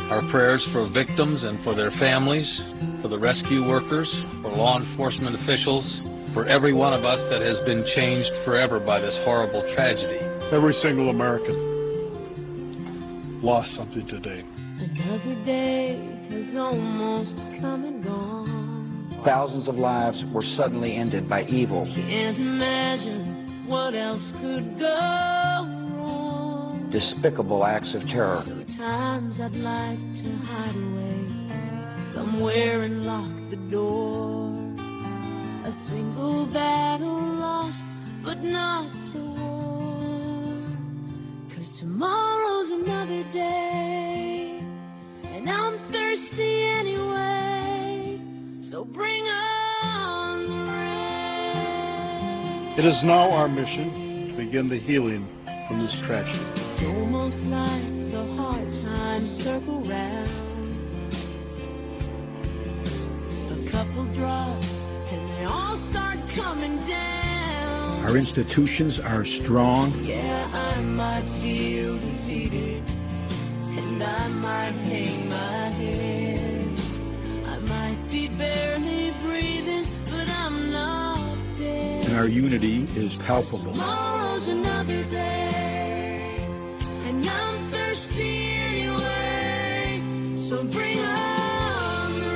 Our prayers for victims and for their families, for the rescue workers, for law enforcement officials, for every one of us that has been changed forever by this horrible tragedy. Every single American lost something today. Another day has almost come and gone. Thousands of lives were suddenly ended by evil. Can't imagine what else could go wrong. Despicable acts of terror. Sometimes I'd like to hide away somewhere and lock the door. A single battle lost, but not the war. 'Cause tomorrow's another day, and I'm thirsty anyway, so bring on the rain. It is now our mission to begin the healing from this tragedy. It's almost like the hard times circle round. A couple drops and they all start coming down. Our institutions are strong. Yeah, I might feel defeated, and I might hang my head. I might be barely breathing, but I'm not dead. And our unity is palpable. Tomorrow's another day, and I'm thirsty anyway, so bring on the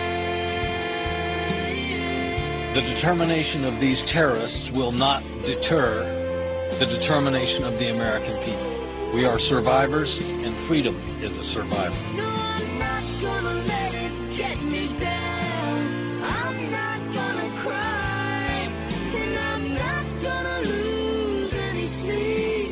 rain. The determination of these terrorists will not deter the determination of the American people. We are survivors, and freedom is a survivor. No, I'm not gonna let it get me down. I'm not gonna cry, and I'm not gonna lose any sleep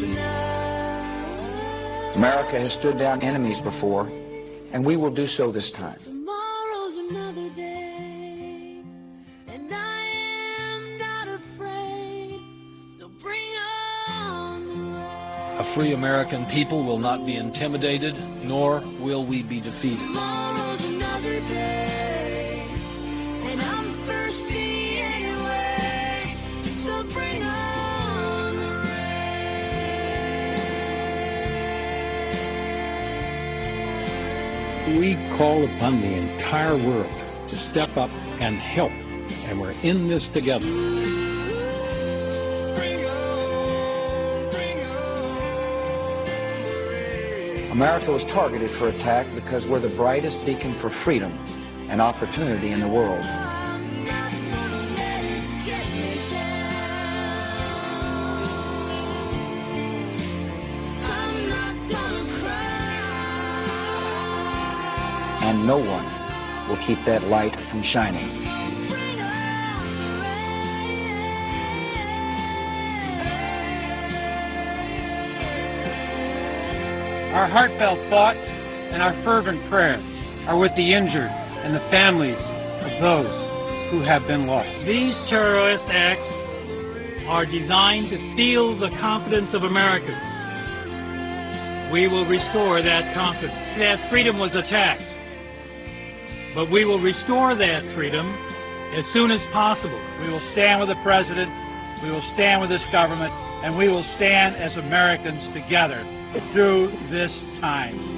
tonight. America has stood down enemies before, and we will do so this time. Tomorrow's another day, and I am not afraid, so bring on the rain. A free American people will not be intimidated, nor will we be defeated. Tomorrow's another day, and I'm thirsty anyway, so bring on the rain. We call upon the entire world to step up and help, and we're in this together. America was targeted for attack because we're the brightest beacon for freedom and opportunity in the world. I'm not gonna let it get me down. I'm not gonna cry. And no one will keep that light from shining. Bring on the rain. Our heartfelt thoughts and our fervent prayers are with the injured and the families of those who have been lost. These terrorist acts are designed to steal the confidence of Americans. We will restore that confidence. That freedom was attacked, but we will restore that freedom as soon as possible. We will stand with the President, we will stand with this government, and we will stand as Americans together through this time.